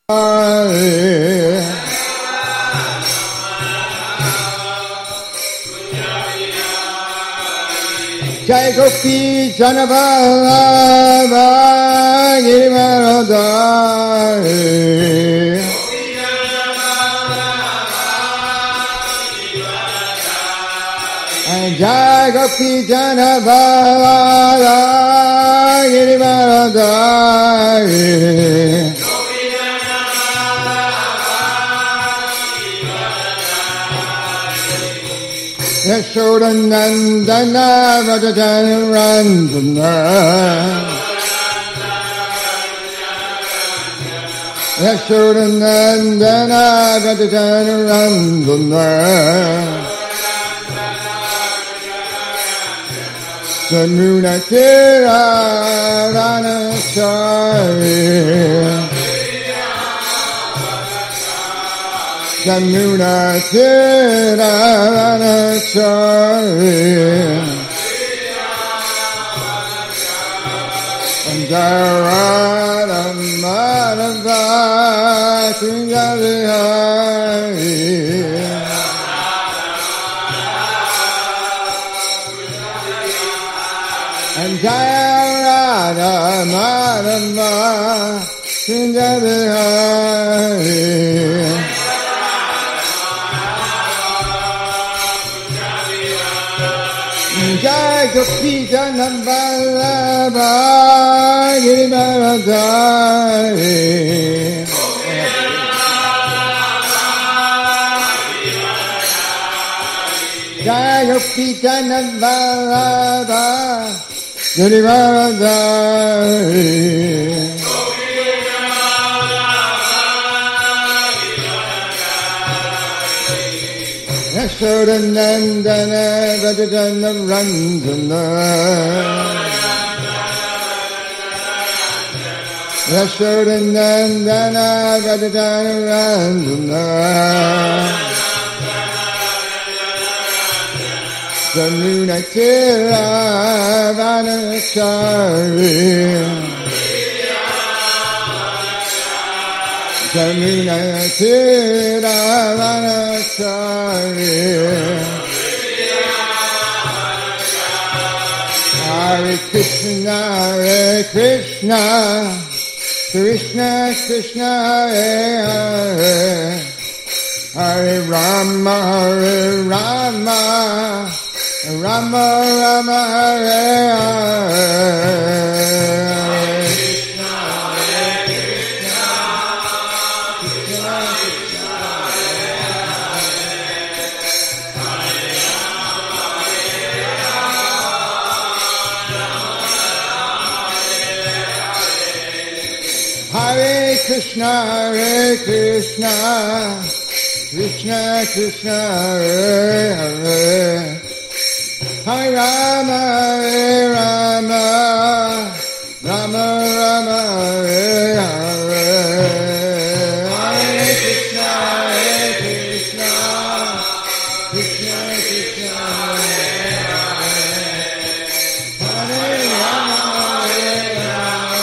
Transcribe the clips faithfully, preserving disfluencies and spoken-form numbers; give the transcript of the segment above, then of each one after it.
Jai Gopi Janavallabha Girivaradhari Jai Gopi Janavallabha Girivaradhari Yashodanandana Rajajanarandana Yashodanandana Rajajanarandana Samunatira Ranachari Samunatira Ranachari Anjarada Madhava Sunjarihari Anjarada Madhava Sunjarihari Jai Gopi Janavallabha Girivaradhari Jai Gopi Janavallabha Girivaradhari Yashodanandana Rajajanarandana Yashodanandana Rajajanarandana Samunatira Ranachari Samunatira Ranachari Hare Krishna, Hare Krishna, Krishna Krishna, Hare Hare, Hare Rama, Hare Rama, Rama Rama, Hare Hare. Hare Krishna, Hare Krishna, Krishna Krishna, Hare Hare, Hare Rama, Hare Rama, Rama Rama, Hare Hare. Hare Krishna, Hare Krishna, Krishna Krishna, Hare Hare, Hare Rama, Hare Rama.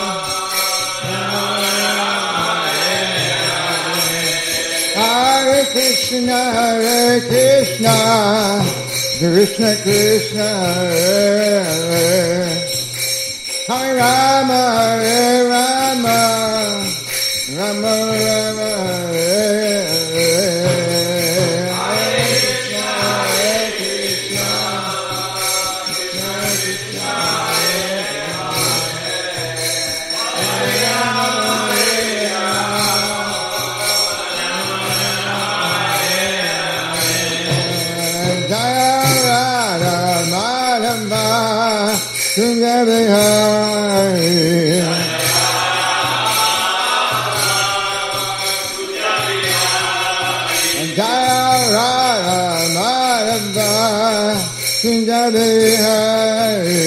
Hare Krishna, Hare Krishna, Krishna Krishna, Hare Hare, Hare Rama, Hare Rama, Rama Rama, Hare Hare. Hare Krishna, Hare Krishna, Krishna Krishna, Hare Hare, Hare Rama, Hare Rama. Jaya Radha Madhava Sunjarihari Jaya Radha Madhava Sunjarihari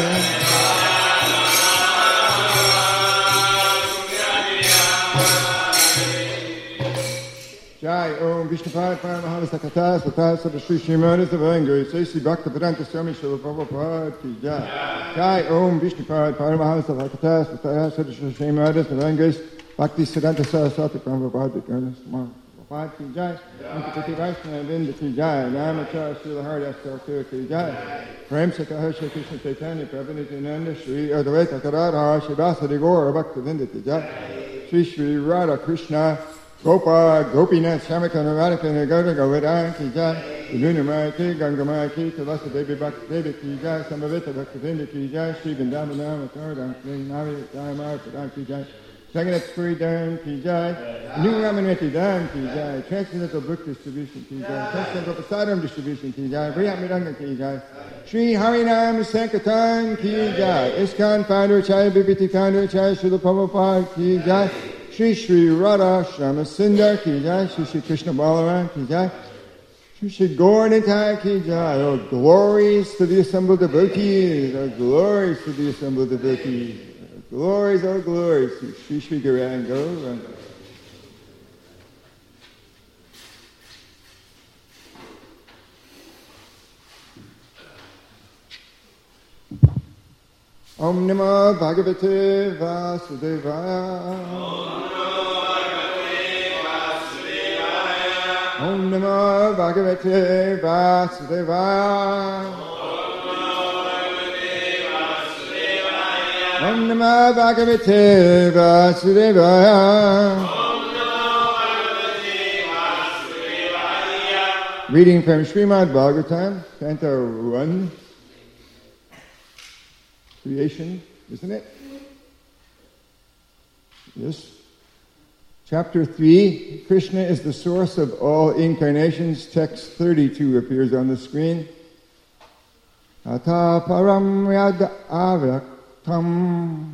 Jai Om Vishnupad Paramahansa Katha Sata Sada Shri Srimad Savango Sri Bhaktivedanta Swami Srila Prabhupada Ki Jai Jai Om Vishnupad Paramahansa Katha Sata Sada Shri Srimad Savango Bhakti Siddhanta Saraswati Prabhupada Prabhupada ki jai, Ankapati Vaishnava Vinda ki jai, Ramachara Srila Haridas Thakur ki jai, Prem Sakha Shri Krishna Chaitanya Prabhu Nityananda Shri Advaita Kadadhara Shivasadi Gaura Bhakti Vinda ki jai, Shri Shri Radha Krishna Gopa Gopinath Shamakana Radhika Nagara Govardhan ki jai, Lunamaya ki Gangamaya ki Tulasa Devi Bhakti Devi ki jai, Samavita Bhakti Vinda ki jai, Shri Vrindavanam Ataradam Shri Navi Jayamaya Pradhan ki jai, Jagannath Puri Dhan ki jai, New Ramanati Dhan ki jai, Transcendental Book Distribution ki jai, Transcendental Prasadam Distribution ki jai, Brihamiranga ki jai, Shri Harinam Sankirtan ki jai, ISKCON Founder Chai Bibhiti Founder Chai Srila Prabhupada ki jai, Shri Shri Radha Shyama Sundar ki jai, Shri Shri Krishna Balaram ki jai, Shri Shri Gauranitai ki jai. Oh, glories to the assembled devotees, oh, glories to the assembled devotees. Glories, oh glories, to Shri Shri Gauranga. Om Namah Bhagavate Vasudevaya. Om Namah Bhagavate Vasudevaya. Om Namah Bhagavate Vasudevaya. Reading from Srimad Bhagavatam, Canto one. Creation, isn't it? Yes. Chapter three, Krishna is the source of all incarnations. Text thirty-two appears on the screen. Ata param yad avaktam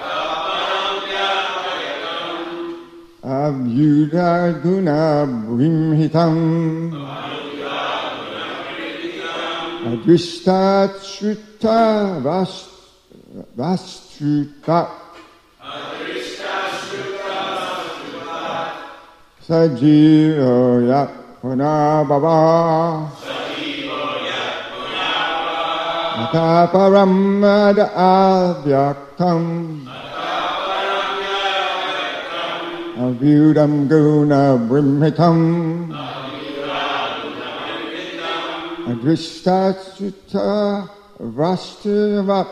avyuda guna brimhitam adristat shruta vast Vastruta Sajiva Yat Punabhava Ataparam Avyaktam Avyudam Guna Brimhitam Adristachuta Vastuvat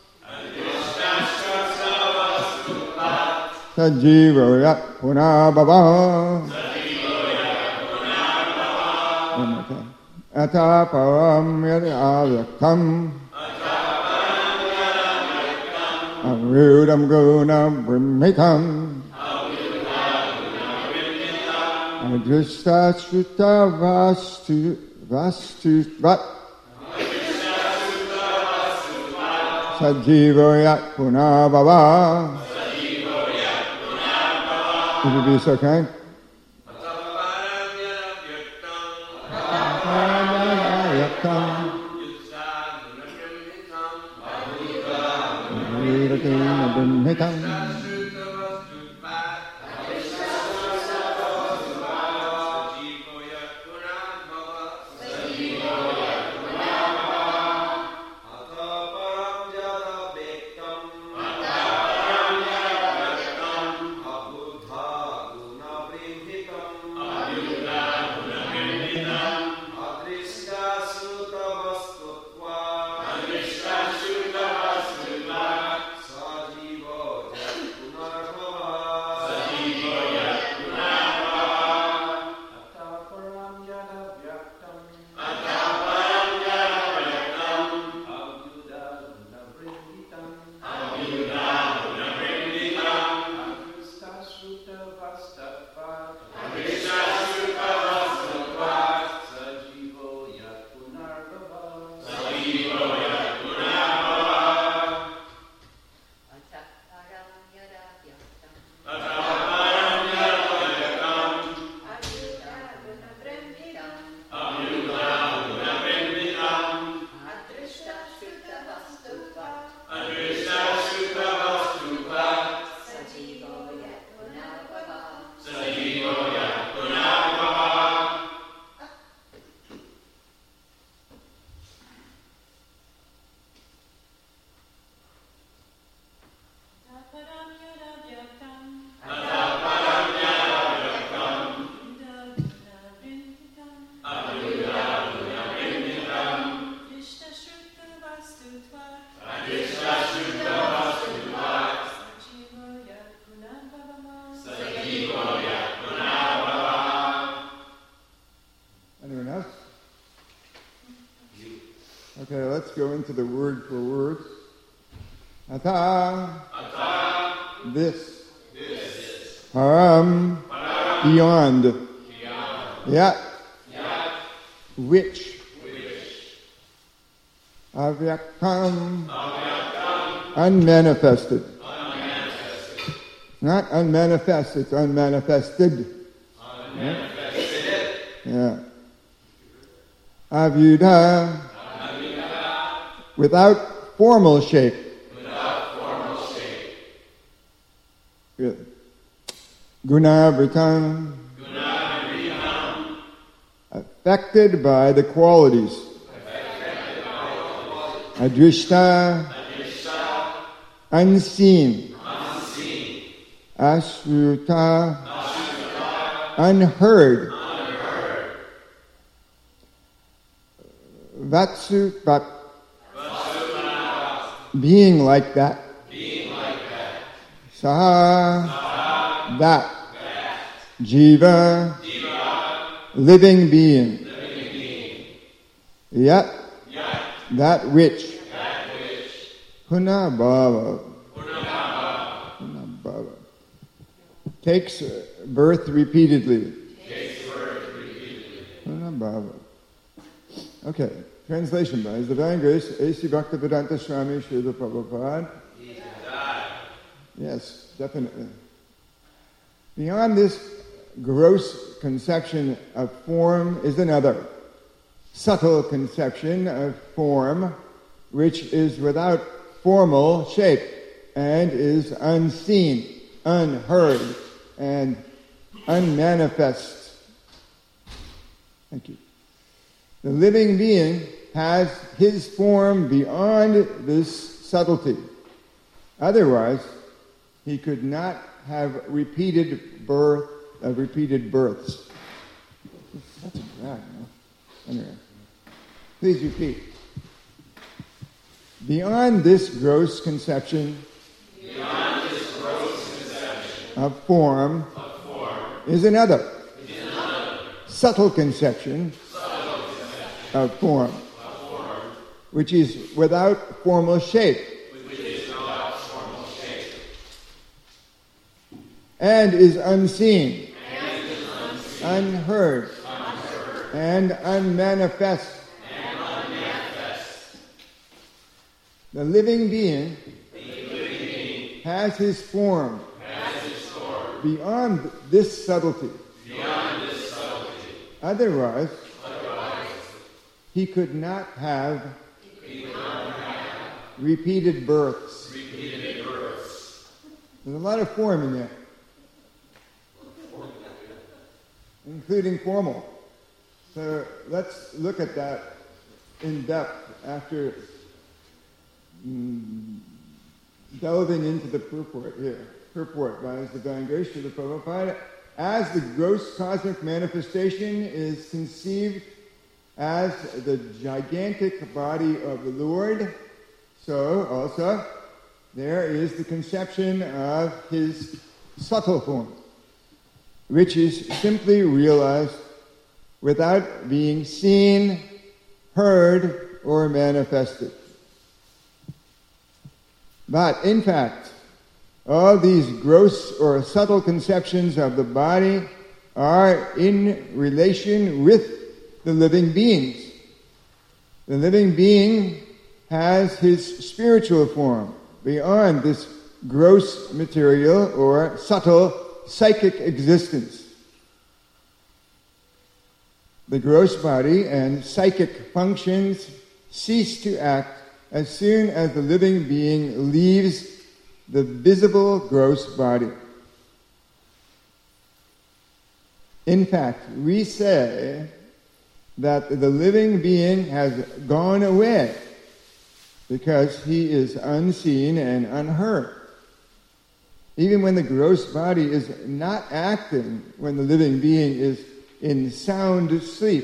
Sajiva Yat Punabhava Ataparam Yat Avyaktam Avyudam Guna Brimhitam Adristachuta Vastu Vastu Vat Sajiva Yat Punabhava. Would you be so kind? go into the word for word. Ata, Ata, this, this, param, Param, beyond, beyond, yat, Yat, which, which, avyaktam, Avyaktam, unmanifested. unmanifested, Not unmanifest, it's unmanifested. unmanifested, Yeah. Avyuda, Avyuda, without formal shape. without formal shape, Good. Gunavritam, Gunavritam, affected by the qualities. affected by the qualities, Adrishta, Adrishta, unseen. unseen, Ashruta, Ashruta, unheard. unheard, Vatsu, but Vasudhanava, being like that. being like that, Saha, Saha, that. that, Jiva, Jiva, living being. living being, Yet, Yat, that which. that which, Punabhava. Purnamabhava, Punabhava. Takes birth repeatedly. takes birth repeatedly. Punabhava. Okay. Translation by His Divine Grace, A C Bhaktivedanta Swami Srila Prabhupada. He died. Yes, definitely. Beyond this gross conception of form is another subtle conception of form, which is without formal shape and is unseen, unheard, and unmanifest. Thank you. The living being has his form beyond this subtlety. Otherwise, he could not have repeated birth, uh, repeated births. That's a drag, no? Anyway, please repeat. Beyond this gross conception, Beyond this gross conception of form, of form is another, is another subtle conception, subtle conception of form, of form, which is without formal shape which is without formal shape, and is unseen, and is unseen, unheard, unheard, and unmanifest. and unmanifest. The living being The living being has his form has his form beyond this subtlety. beyond this subtlety. Otherwise, Otherwise, he could not have he could not have repeated births. repeated births. There's a lot of form in there, including formal. So let's look at that in depth after mm, delving into the purport here. Purport by His Divine Grace to the Prabhupada. As the gross cosmic manifestation is conceived as the gigantic body of the Lord, so also there is the conception of his subtle form, which is simply realized without being seen, heard, or manifested. But in fact, all these gross or subtle conceptions of the body are in relation with the living beings. The living being has his spiritual form beyond this gross material or subtle psychic existence. The gross body and psychic functions cease to act as soon as the living being leaves the visible gross body. In fact, we say that the living being has gone away because he is unseen and unheard. Even when the gross body is not acting, when the living being is in sound sleep,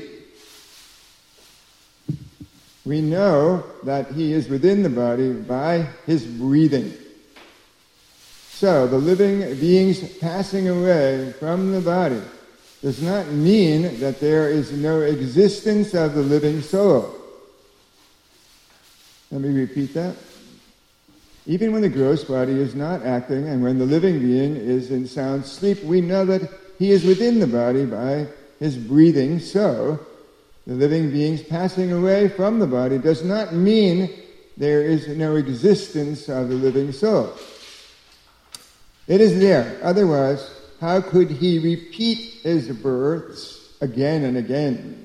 we know that he is within the body by his breathing. So the living being's passing away from the body does not mean that there is no existence of the living soul. Let me repeat that. Even when the gross body is not acting and when the living being is in sound sleep, we know that he is within the body by his breathing. So, the living being's passing away from the body does not mean there is no existence of the living soul. It is there. Otherwise, how could he repeat his births again and again?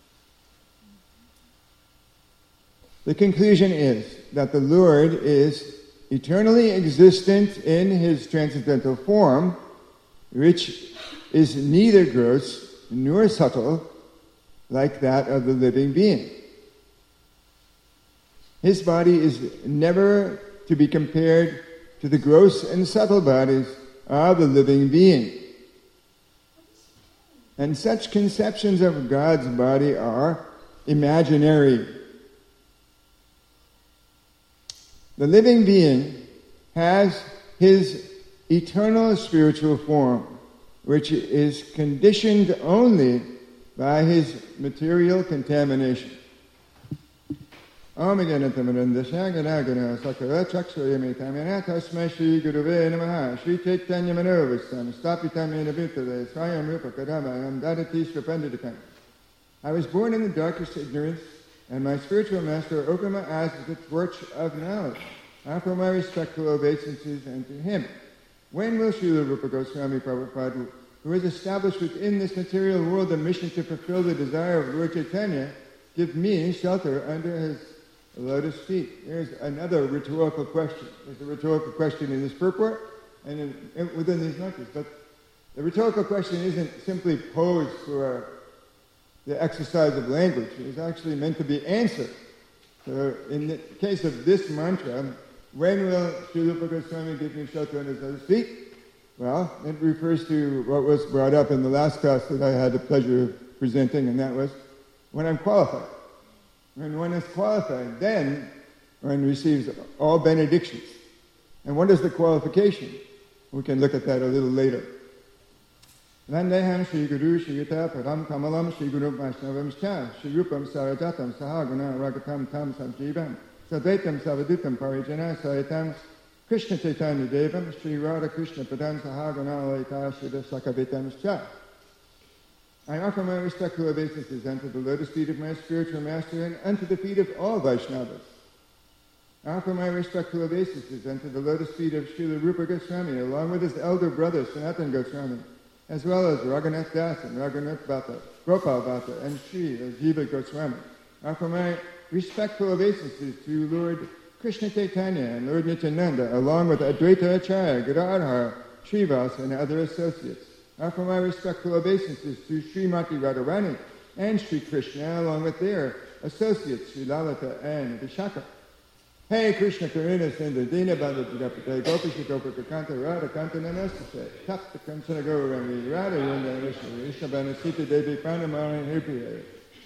The conclusion is that the Lord is eternally existent in his transcendental form, which is neither gross nor subtle like that of the living being. His body is never to be compared to the gross and subtle bodies of the living being. And such conceptions of God's body are imaginary. The living being has his eternal spiritual form, which is conditioned only by his material contamination. Om Ganatamarandasha Ganagana Sakara Chakshayamitamana Tasma Shri Guruve Namaha Shri Chaitanya Manovistam Stapitamena Vitale Swayam Rupa Kadama Dadati Srapandidakam. I was born in the darkest ignorance, and my spiritual master opened my eyes with the torch of knowledge. I offer my respectful obeisances unto him. When will Srila Rupa Goswami Prabhupada, who has established within this material world the mission to fulfill the desire of Lord Chaitanya, give me shelter under his lotus feet? Here's another rhetorical question. There's a rhetorical question in this purport and in, in, within these mantras. But the rhetorical question isn't simply posed for the exercise of language. It's actually meant to be answered. So in the case of this mantra, when will Srila Rupa Goswami give me shelter under his lotus feet? Well, it refers to what was brought up in the last class that I had the pleasure of presenting, and that was when I'm qualified. When one is qualified, then one receives all benedictions. And what is the qualification? We can look at that a little later. Vandeham Shri Guru Shri Yuta Param Kamalam Shri Guru Vaishnavam Shcha Shri Rupam Sarajatam Sahaguna Ragatam Tam Samjivam Sadvaitam Savadutam Parijana Sayatam Krishna Chaitanya Devam Shri Radha Krishna Padam Sahaguna Laita Shri Sakavitam Shcha. I offer my respectful obeisances unto the lotus feet of my spiritual master and unto the feet of all Vaishnavas. I offer my respectful obeisances unto the lotus feet of Srila Rupa Goswami, along with his elder brother Sanatana Goswami, as well as Raghunath Das and Raghunath Bhatta, Gopal Bhatta, and Sri Jiva Goswami. I offer my respectful obeisances to Lord Krishna Chaitanya and Lord Nityananda, along with Advaita Acharya, Gadadhar, Srivas, and other associates. I offer my respectful obeisances to Srimati Radharani and Sri Krishna, along with their associates, Sri Lalita and Vishaka. Hey Krishna Karuna Sindhu Dina Bandha Jidapate Gopisha Gopika Kanta Radha Kanta Nanastase Tapta Kansana Gaurami Radha Yunda Vishnu Vishnu Banasita Devi Pranamara and Hirpriya.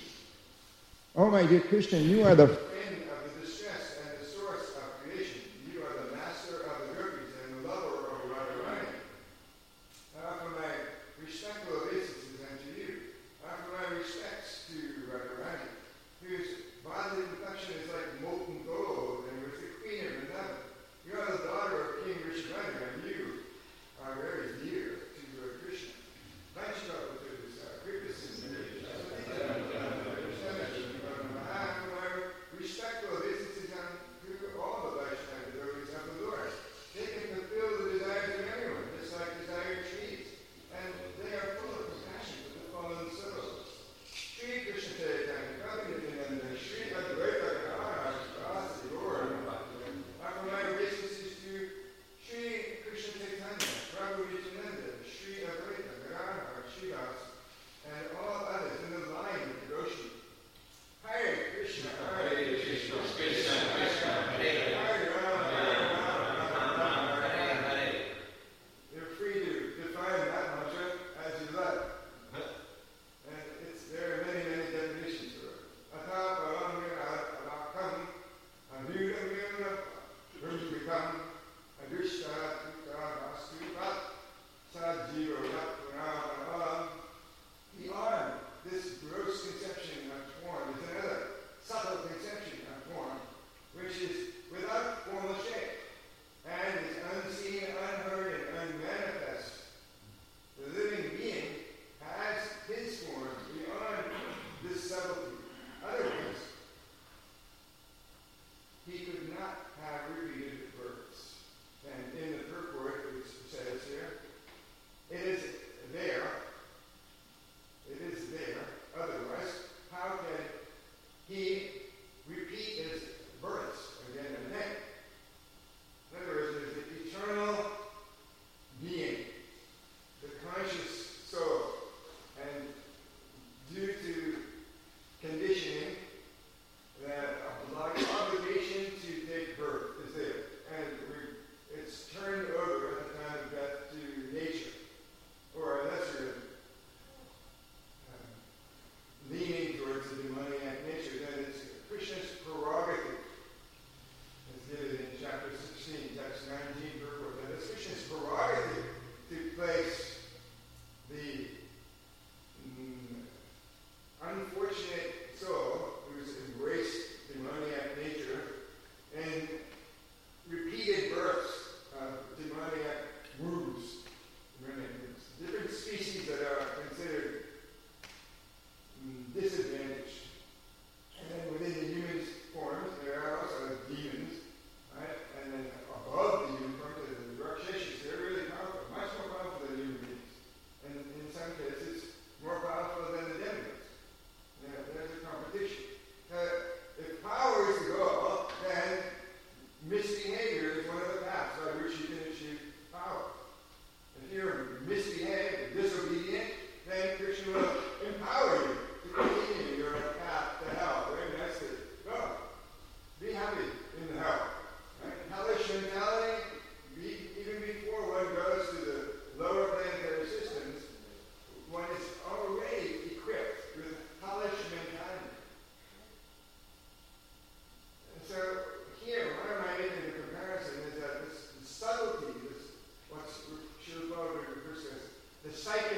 Oh my dear Krishna, you are the friend of the distress and the source of creation. You are the master of the gopis and the lover of Radharani. I offer my respectful obeisances unto you. I offer my respects to Radharani, whose bodily complexion is like molten gold, and was the queen of Vrindavan. You are the daughter of King Rishabhadra, and you are very dear to Lord Krishna. Vaishnava to this Krishna.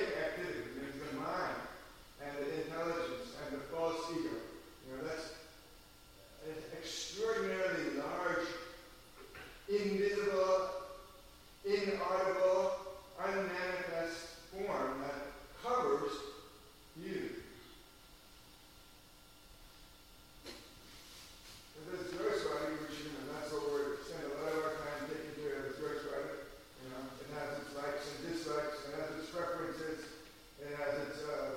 genetic activity. There's the mind and the intelligence and the false ego. You know, that's an extraordinarily large, invisible, inaudible, unmanifest form that covers you. And this ghostwriting, which, you know, that's what we're spending a lot of our time taking care of, is ghostwriting. You know, it has its likes and dislikes, it has its preferences, it has its uh,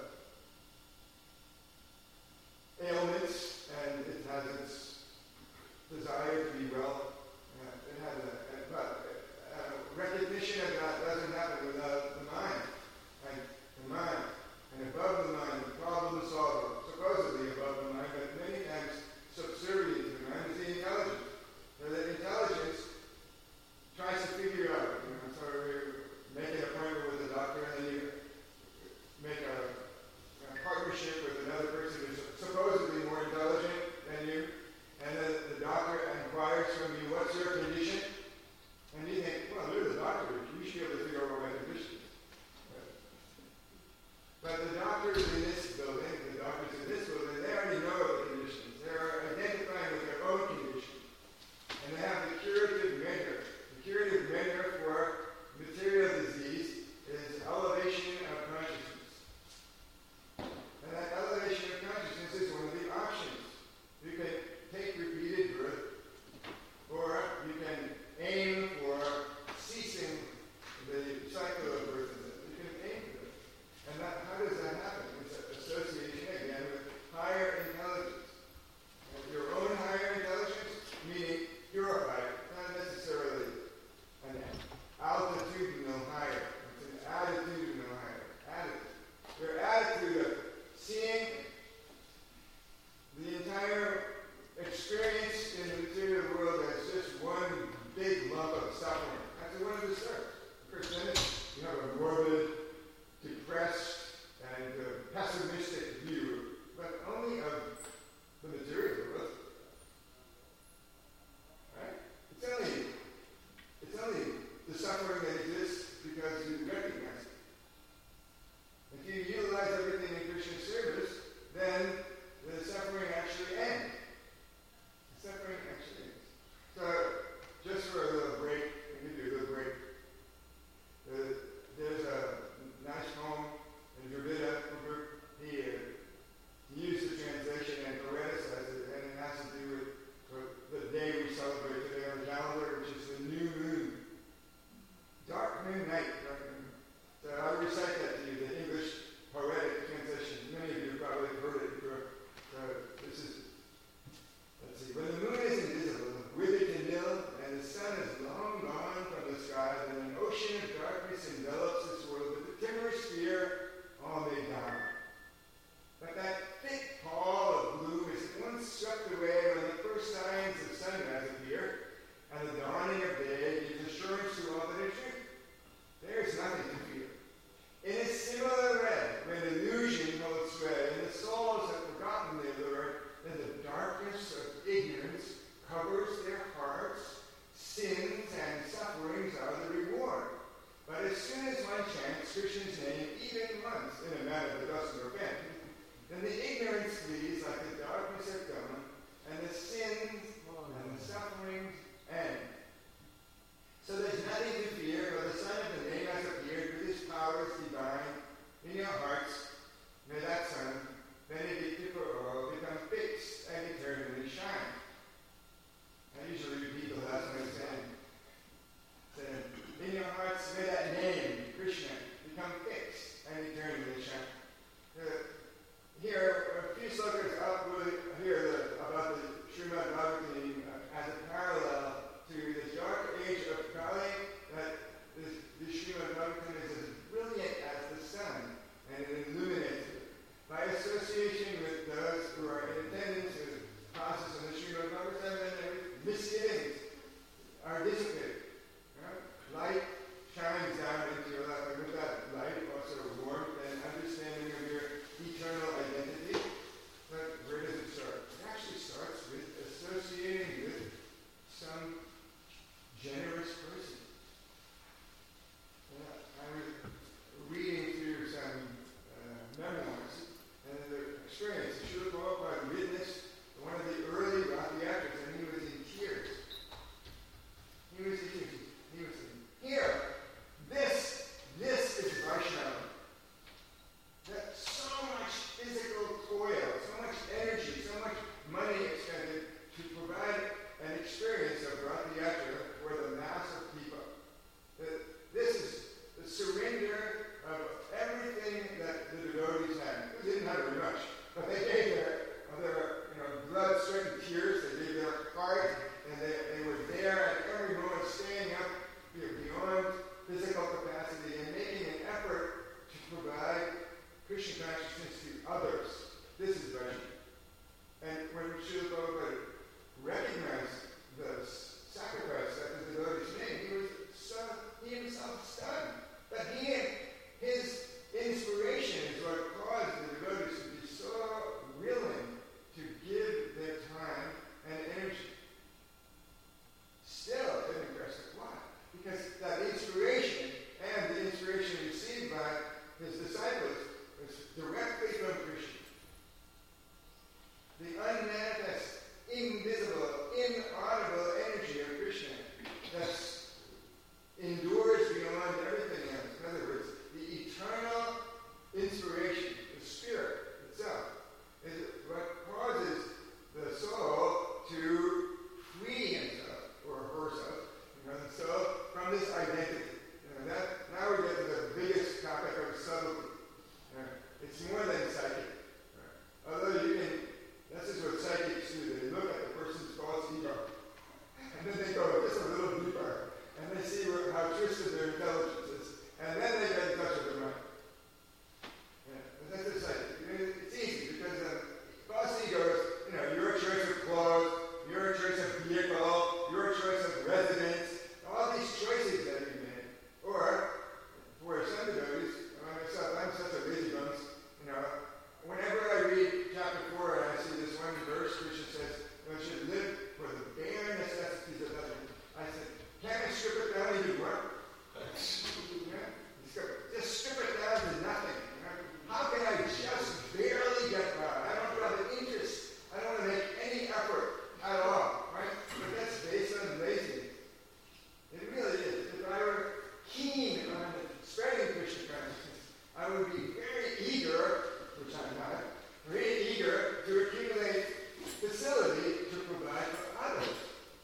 ailments, and it has its desire to be well. Uh, it has a, a, but uh, recognition of that doesn't happen without the mind. And the mind, and above the mind, the problem solver, supposedly above the mind, but many times subservient to the mind, is the intelligence. So the intelligence tries to figure out, you know, so you make an appointment with a doctor, and then you make a, a partnership with another person who's supposedly more intelligent than you, and then the doctor inquires from you, what's your condition? And you think, well, you're the doctor, you should be able to figure out what my condition is. But the doctors in this building, the doctors in this building, they already know the conditions. They're identifying with their own condition. And they have the curative measure. The curative measure for material disease is elevation of consciousness. And that elevation of consciousness is one of the options. You can take repeated birth, or you can aim for ceasing the cycle of birth. You can aim for it. And that, how does that happen? It's an association, again, with higher intelligence. And your own higher intelligence, meaning purified, not necessarily an altitudinal higher. It's an attitudinal higher. Attitude. Your attitude of seeing the entire experience in the material world as just one big lump of suffering. That's one of the steps. Of course, then you have a morbid, depressed, and uh, pessimistic view, but only of the material world. Right? It's only, it's only the suffering that exists because you recognize it. If you utilize everything in Krishna's service, then the suffering actually ends. The suffering actually ends. So, just for a little break, I'll give you a little break. Uh, there's a nice poem in Dravida Uber. He, uh, he used the translation and poeticized it, and it has to do with, with the day we celebrate today on the calendar, which is the new moon. Dark moon night, dark moon. So I'll recite that to you, the English poetic translation. Many of you probably have heard it before. So this is, let's see. When the moon is invisible, withered to nil, and the sun is long gone from the skies, and an ocean of darkness envelops this world with the timorous fear all may down. But that thick pall of gloom is at once swept away when the first signs of sunrise appear, and the dawning of day gives assurance to all that is true. There is nothing to fear. In a similar way, when illusion holds sway, and the souls have forgotten their Lord, then the darkness of ignorance covers their hearts, sins and sufferings are the reward. But as soon as one chants Krishna's name even once in a manner that doesn't offend, then the ignorance flees like the darkness of dawn, and the sins and the sufferings end. So there's nothing to fear, for the Son of the Name has appeared with his powers divine in your hearts. May that sun, benedicted for all, become fixed and eternally shine. I usually repeat the last one saying, saying, in your hearts, may that name, Krishna, become fixed and eternally shine. Uh, here, a few slokas up will hear the, about the Srimad Bhagavatam uh, as a parallel to this dark age of Kali, that this, this Srimad Bhagavatam is as brilliant as the is directly from Krishna. The unmanifest, invisible, inaudible energy of Krishna that endures beyond everything else. In other words, the eternal inspiration, the spirit itself, is what causes the soul to free himself or herself, you know, the soul from this identity. You know, that, now we get to the biggest topic of subtlety. Uh, it's more than psychic. Uh, although you can, this is what psychics do. They look at the person's false ego, and then they go just a little deeper, and they see where, how twisted their intelligence is, and then they get in touch with their mind. Yeah, and that's the psychic. It's easy because uh, false ego is, you know, your choice of clothes, your choice of vehicle, your choice of residence, all these choices that you made. Or, for some devotees, like myself, I'm such a lazy bones, you know, whenever I read chapter four and I see this one verse, Krishna says, one should live for the bare necessities of life. I said, can't I strip it down even more? Yeah? Just strip it down to nothing. Right? How can I just barely get by? I don't have an interest. I don't want to make any effort at all. Right? But that's based on laziness. It really is. If I were keen on spreading Krishna consciousness, I would be very eager, which I'm not, very eager to accumulate facility to provide for others.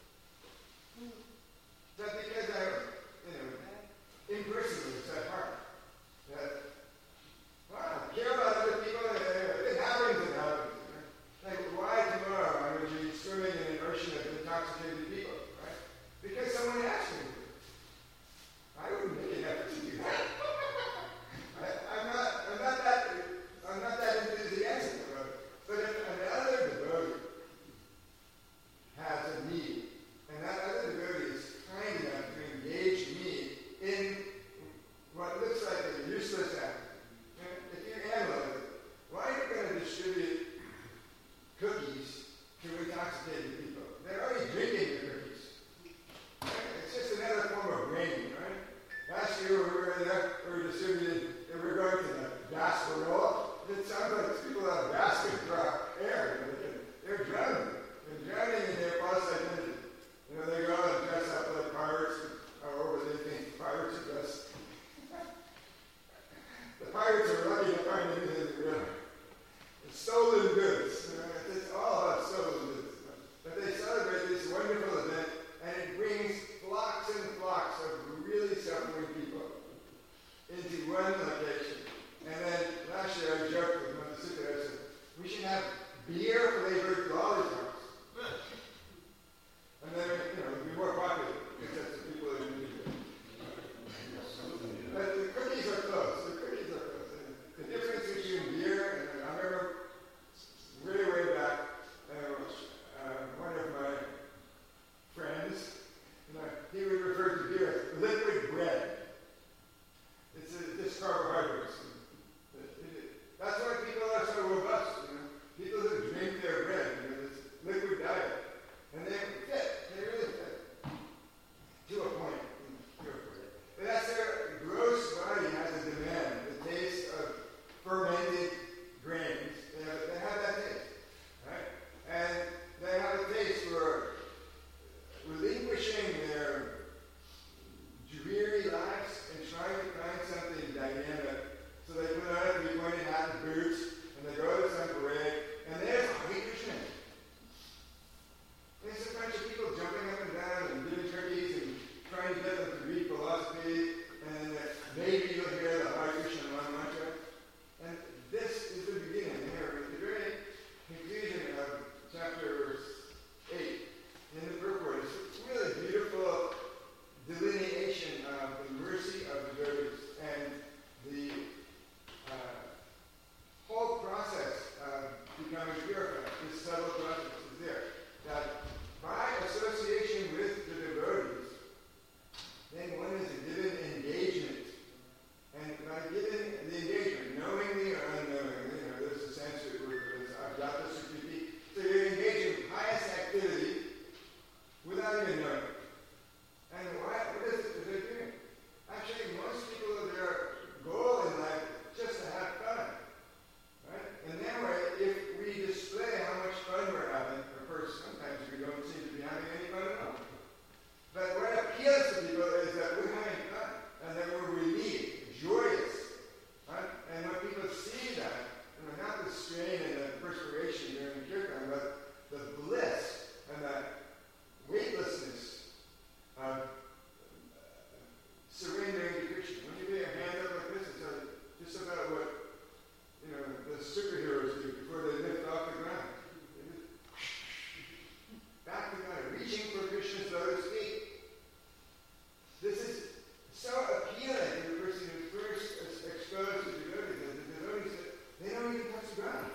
But because I, you know, impersonally it's at heart, that, wow, I care about other people, and it happens, it happens. Right? Like, why tomorrow I'm going to be swimming in an ocean of intoxicated people, right? Because someone asked me to. I wouldn't make an effort to do that. I, I'm not, I'm not that, I'm not that enthusiastic about it. But if another devotee has a need, and that other devotee is kind enough to engage me in what looks like a useless act, and if you analyze it, why are you going to distribute cookies to intoxicated people? They're already drinking the cookies. Right? It's just another form of rain, right? Last year we were there, we were distributing, and we were going to the Gasparilla. It sounds like people have basket drop air. They're drowning. They're drowning in their false identity. You know, they go and dress up like pirates, however they think pirates are dressed. The pirates are lucky to find anything in the river. It's stolen goods. You know, it's all about stolen goods. But they celebrate this wonderful event, and it brings flocks and flocks of really suffering people into one location. And then last year I joked with Mother Sita, I said, we should have beer-flavored lollipops. And then, you know, it'd be more popular, because that's the people that are doing it. But the cookies are close. The cookies are close. And the difference between beer and, I remember superheroes do before they lift off the ground. They just back to God, reaching for Krishna's lotus feet. This is so appealing to the person who's first exposed to devotees. The devotees, they don't even touch the ground.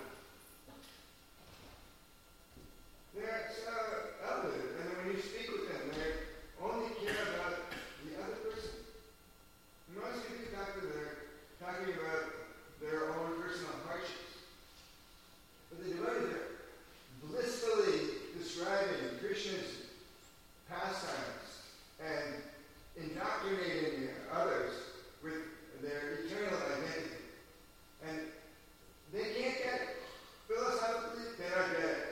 They're so elevated, and when you speak with them, they only care about the other person. Most of you talk to them talking about their own personal hardships. But the devotees are blissfully describing Krishna's pastimes and indoctrinating others with their eternal identity. And they can't get it. Philosophically, they don't get it.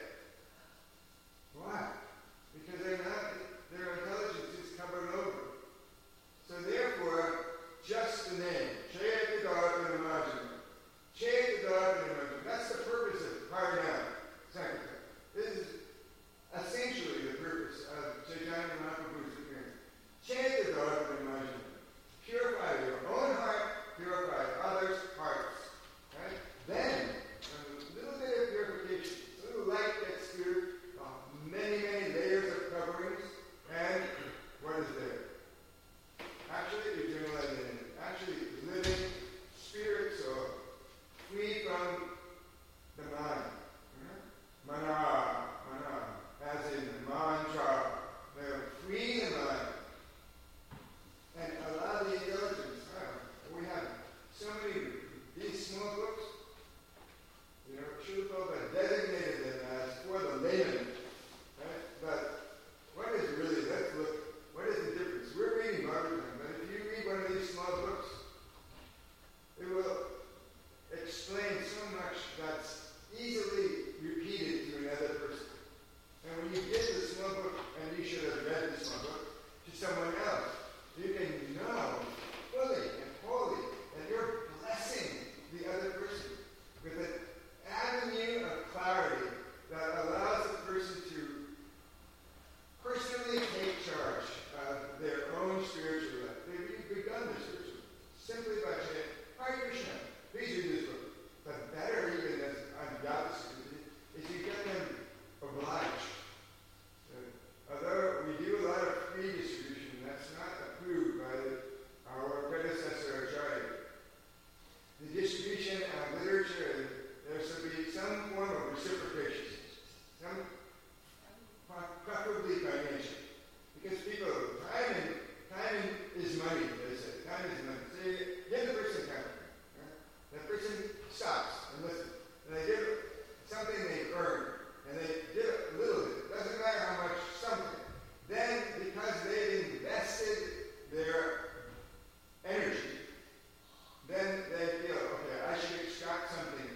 Why? Because they're not, their intelligence is covered over. So therefore, just the name, Chaitanya-Dharpanamajana. Chaitanya-Dharpanamajana. That's the purpose of Harinam Sankirtan. This is essentially the purpose of Chaitanya Mahaprabhu's appearance. Chaitanya-Dharpanamajana. Purify your own heart, purify others' hearts. Right? Then, a little bit of purification, a little light gets through uh, many, many layers of coverings, and what is there? Actually, eternal identity. Actually, living spirit soul, free from the mind. Mm-hmm. Mana, mana, as in mantra. Free the mind. And allow the intelligence. Oh, we have so many, these small books, you know, Srila Prabhupada designated them as for the layman. Right? But what is really, let's look, what is the difference? We're reading Bhagavatam, but if you read one of these small books, it will explain so much that's easily repeated to another person. And when you get the small book, and you should have read the small book, to someone else, you can know fully and wholly that you're blessing the other person with an avenue of clarity that allows the person to personally take charge of their own spiritual life. They've begun their spiritual life simply by saying, Hare Krishna, please read this book. But better even as on the opposite is you get them obliged. Although we do a lot of free distribution, that's not approved by the, our predecessor Acharya. The distribution of literature, there should be some form of reciprocation, some preferably financial. Because people, time, and, time is money, they say. Time is money. So you give the person time. Right? That person stops and listens. And they give something they've earned. And they give it a little bit. Doesn't matter how much, something. Then, because they've invested their energy, then they feel, okay, I should extract something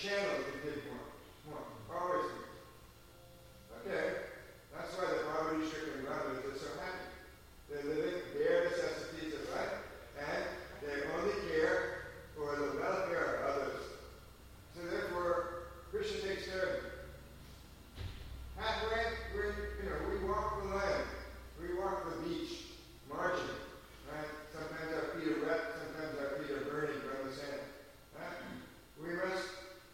channel to give more. More. Always more. Okay. That's why the poverty-stricken brothers are so happy. They're living bare necessities of life, and they only care for the welfare of others. So therefore, Krishna takes care of them. Halfway, we you know we walk the land, we walk the beach margin, right? Sometimes our feet are wet, sometimes our feet are burning from the sand. Right? We must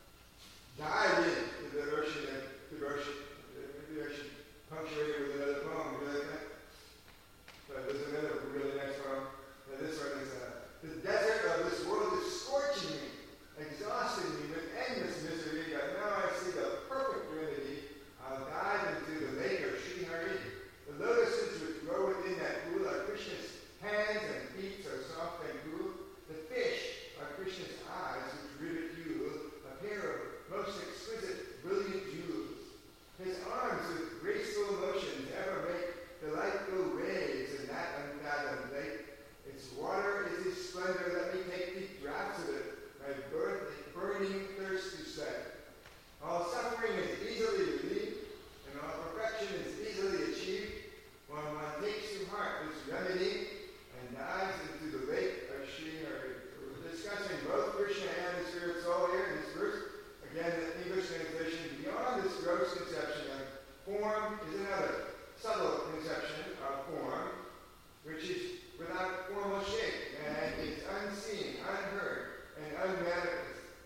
dive into the ocean and the ocean, the ocean, punctuated with another poem. You like that? But there's another really nice poem. And this one is uh, the desert of this world is scorching me, exhausting me with endless misery. Yet now I see the perfect remedy. I'll dive into the lake of Sri Hari. The lotuses which grow within that pool are Krishna's hands and feet so soft and cool. The fish are Krishna's eyes which ridicule a pair of most exquisite, brilliant jewels. His arms with graceful motions ever make delightful waves in that unfathomed lake. Its water is his splendor. Let me take deep draughts of it. My burning thirst to slake. All suffering is easily relieved, and all perfection is easily achieved when one takes to heart this remedy and dives into the lake of Sri Hari. We're discussing both Krishna and the Spirit Soul here in this verse. Again, the English translation, beyond this gross conception of form is another subtle conception of form, which is without formal shape, and it's unseen, unheard, and unmanifest.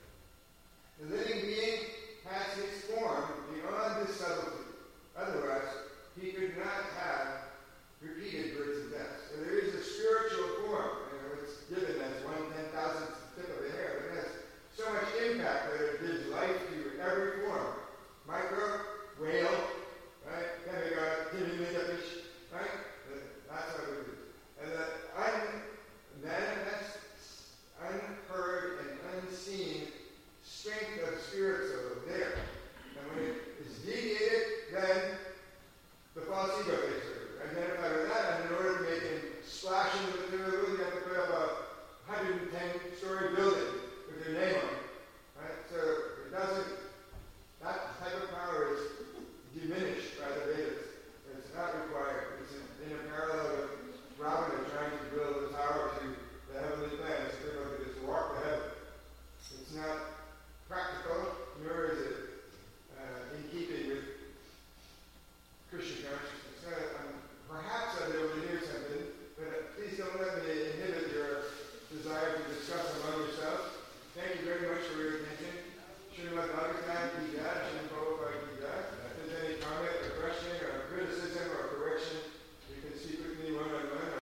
The living being has his form beyond this subtlety. Otherwise, he could not have repeated births and deaths. So there is a spiritual form, and it's given as one ten thousandth tip of the hair, but it has so much impact that it gives life to every form. Micro, whale, right? Demigod, Timmy fish, right? That's what we do. And the unmanifest, unheard, and unseen strength of spirits are there. And when it is deviated, then the false ego takes over. Identify with that, and in order to make him splash into the material world, you have to put up a one hundred ten story building with your name on it. Right? So it doesn't, that type of power is diminished by the Vedas. It's not required. It's in, in a parallel with Ravana trying to build a tower to the heavenly planets. If you look at this walk to heaven, it's not practical, nor is it uh, in keeping with Christian consciousness. Uh, um, perhaps I'll be able to hear something, but uh, please don't let me inhibit your desire to discuss among yourselves. Thank you very much for your attention. Srimad Bhagavatam Ki Jai, Srimad Prabhupada.